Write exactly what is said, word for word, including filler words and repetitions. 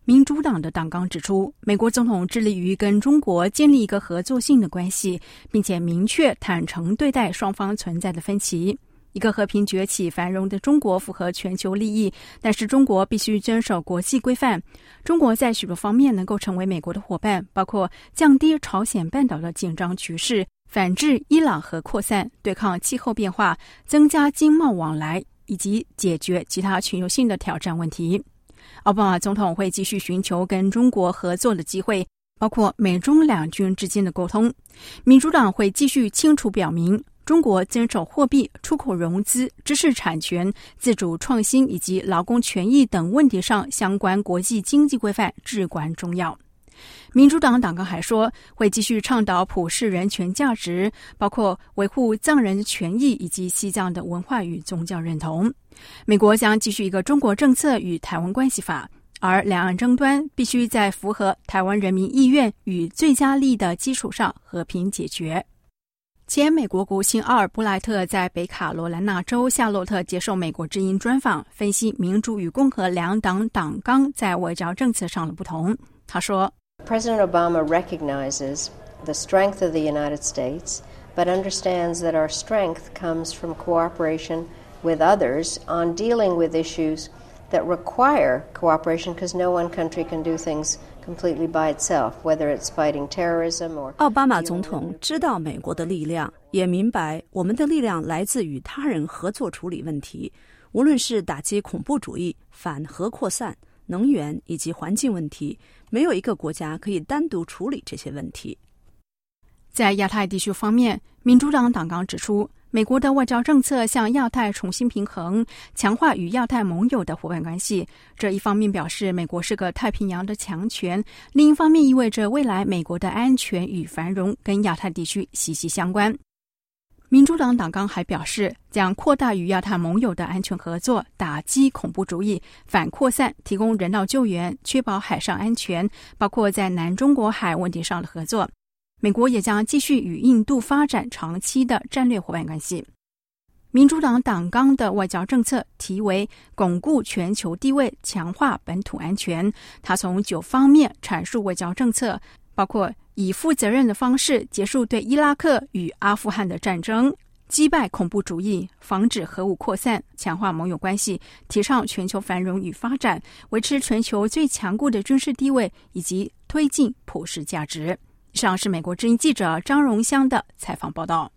民主党的党纲指出，美国总统致力于跟中国建立一个合作性的关系，并且明确坦诚对待双方存在的分歧。一个和平崛起繁荣的中国符合全球利益，但是中国必须遵守国际规范。中国在许多方面能够成为美国的伙伴，包括降低朝鲜半岛的紧张局势，反制伊朗核扩散，对抗气候变化，增加经贸往来，以及解决其他全球性的挑战问题。奥巴马总统会继续寻求跟中国合作的机会，包括美中两军之间的沟通。民主党会继续清楚表明，中国遵守货币、出口融资、知识产权、自主创新以及劳工权益等问题上相关国际经济规范至关重要。民主党党纲还说，会继续倡导普世人权价值，包括维护藏人的权益以及西藏的文化与宗教认同。美国将继续一个中国政策与台湾关系法，而两岸争端必须在符合台湾人民意愿与最佳利益的基础上和平解决。前美国国务卿奥尔布莱特在北卡罗来纳州夏洛特接受美国之音专访，分析民主与共和两党党纲在外交政策上的不同。他说， President Obama recognizes the strength of the United States, but understands that our strength comes from cooperation with others on dealing with issues that require cooperation, because no one country can do things completely by itself, whether it's fighting terrorism or... 奥巴马总统知道美国的力量，也明白我们的力量来自与他人合作处理问题，无论是打击恐怖主义、反核扩散、能源以及环境问题，没有一个国家可以单独处理这些问题。 在亚太地区方面，民主党党纲指出，美国的外交政策向亚太重新平衡，强化与亚太盟友的伙伴关系。这一方面表示美国是个太平洋的强权，另一方面意味着未来美国的安全与繁荣跟亚太地区息息相关。民主党党纲还表示，将扩大与亚太盟友的安全合作，打击恐怖主义、反扩散，提供人道救援，确保海上安全，包括在南中国海问题上的合作。美国也将继续与印度发展长期的战略伙伴关系。民主党党纲的外交政策题为巩固全球地位，强化本土安全。它从九方面阐述外交政策，包括以负责任的方式结束对伊拉克与阿富汗的战争，击败恐怖主义，防止核武扩散，强化盟友关系，提倡全球繁荣与发展，维持全球最强固的军事地位，以及推进普世价值。以上是美国之音记者张荣香的采访报道。